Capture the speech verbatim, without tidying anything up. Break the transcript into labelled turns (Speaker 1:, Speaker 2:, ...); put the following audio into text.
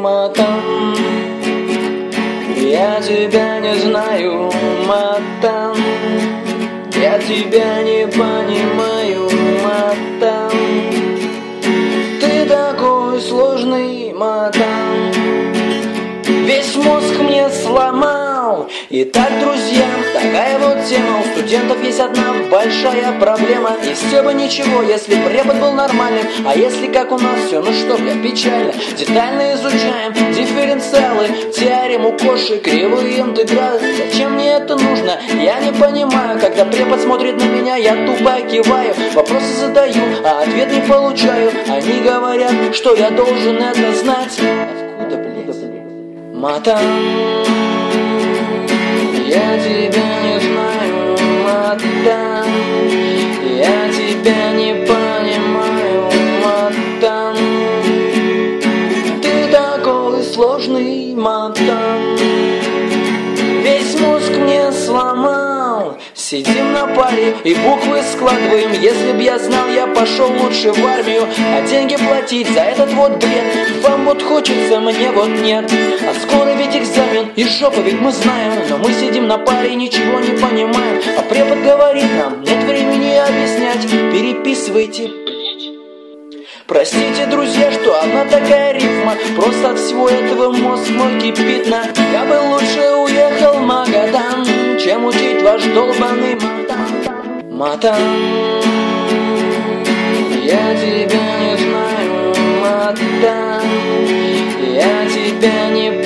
Speaker 1: матан. Я тебя не знаю, матан. Я тебя не понимаю, матан. Ты такой сложный, матан. Весь мозг мне сломал. Итак, друзья, такая вот тема. У студентов есть одна большая проблема. И все бы ничего, если препод был нормальным. А если как у нас все, ну что, бля, печально. Детально изучаем дифференциалы, теорему Коши, кривые интегралы. Зачем мне это нужно? Я не понимаю. Когда препод смотрит на меня, я тупо киваю. Вопросы задаю, а ответ не получаю. Они говорят, что я должен это знать. Откуда, блядь? Матан, я тебя не знаю, матан. Я тебя не понимаю, матан. Ты такой сложный, матан. Весь мозг мне сломал. Сидим на паре и буквы складываем. Если б я знал, я пошел лучше в армию. А деньги платить за этот вот бред вам вот хочется, мне вот нет. А скоро ведь экзамен и жопа, ведь мы знаем. Но мы сидим на паре и ничего не понимаем. А препод говорит нам, нет времени объяснять. Переписывайте. Простите, друзья, что одна такая рифма. Просто от всего этого мозг мой кипит на. Я бы лучше уехал в Магадан, чем учить ваш долбаный матан. Матан, я тебя не знаю, матан. Я тебя не